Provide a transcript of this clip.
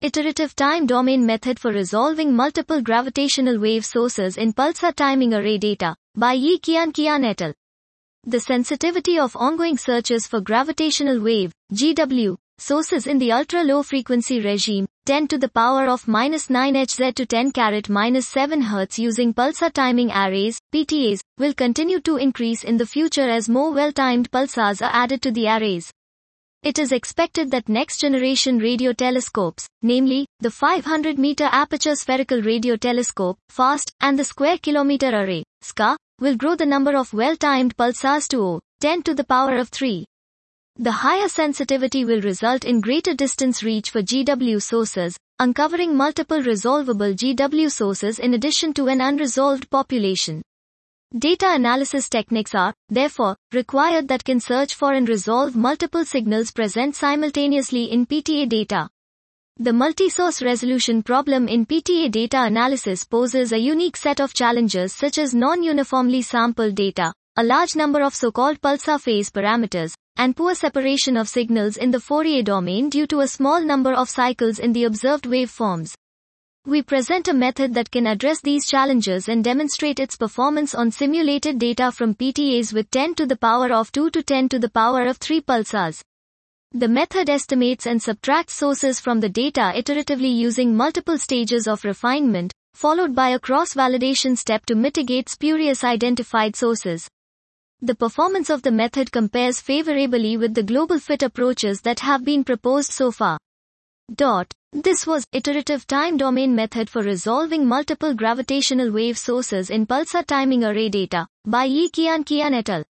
Iterative time domain method for resolving multiple gravitational wave sources in pulsar timing array data, by Yi Qian et al. The sensitivity of ongoing searches for gravitational wave, GW, sources in the ultra-low frequency regime, 10 to the power of minus 9 Hz to 10 carat minus 7 Hz using pulsar timing arrays, PTAs, will continue to increase in the future as more well-timed pulsars are added to the arrays. It is expected that next-generation radio telescopes, namely, the 500-meter aperture spherical radio telescope, FAST, and the Square Kilometer Array, SKA, will grow the number of well-timed pulsars to 10 to the power of 3. The higher sensitivity will result in greater distance reach for GW sources, uncovering multiple resolvable GW sources in addition to an unresolved population. Data analysis techniques are, therefore, required that can search for and resolve multiple signals present simultaneously in PTA data. The multi-source resolution problem in PTA data analysis poses a unique set of challenges such as non-uniformly sampled data, a large number of so-called pulsar phase parameters, and poor separation of signals in the Fourier domain due to a small number of cycles in the observed waveforms. We present a method that can address these challenges and demonstrate its performance on simulated data from PTAs with 10 to the power of 2 to 10 to the power of 3 pulsars. The method estimates and subtracts sources from the data iteratively using multiple stages of refinement, followed by a cross-validation step to mitigate spurious identified sources. The performance of the method compares favorably with the global fit approaches that have been proposed so far. This was Iterative Time Domain Method for Resolving Multiple Gravitational Wave Sources in Pulsar Timing Array Data, by Yi Qian et al.